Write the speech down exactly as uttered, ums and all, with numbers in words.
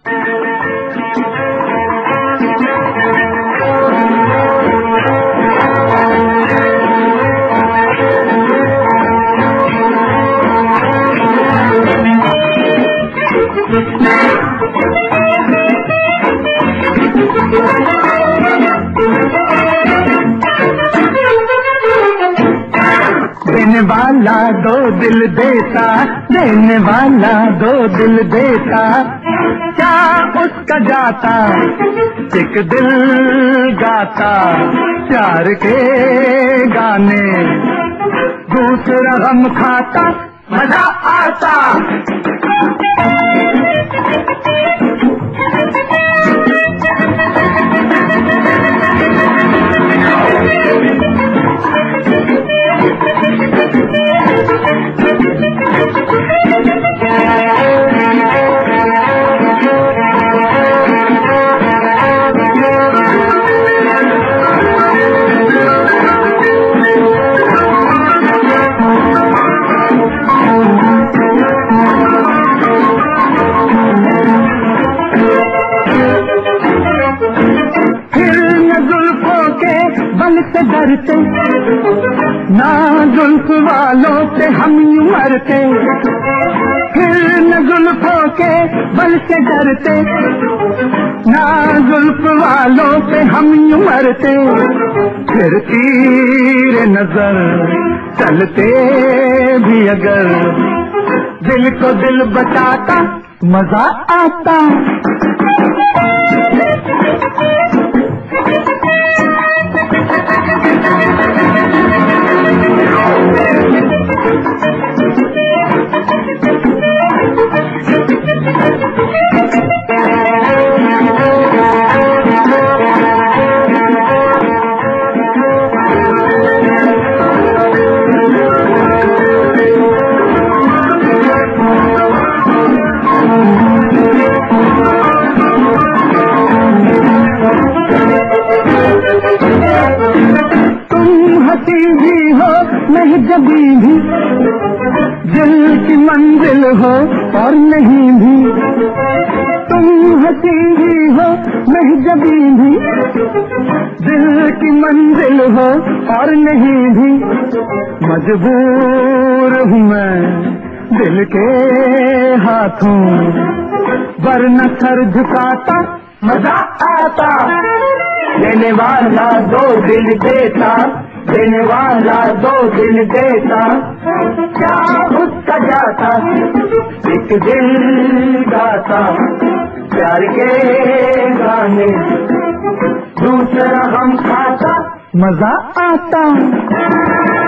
देने वाला दो दिल देता, देने वाला दो दिल देता, क्या उसका जाता एक दिल गाता प्यार के गाने, दूसरा गम खाता मजा आता। बल से डरते ना जुल्फ वालों से हम यूं मरते, फिर न जुल्फों के बल से डरते ना जुल्फ वालों से हम यूं मरते, फिर तीर नजर चलते भी अगर दिल को दिल बचाता मजा आता। भी हो नहीं जभी भी, दिल की मंजिल हो और नहीं भी, तुम हंसी भी हो नहीं जभी भी, दिल की मंजिल हो और नहीं भी, मजबूर हूँ मैं दिल के हाथों वरना सर झुकाता मजा आता। देने वाला दो दिल देता, देने वाला दो दिल देता, क्या उसका जाता एक दिल गाता प्यार के गाने, दूसरा हम खाता मजा आता।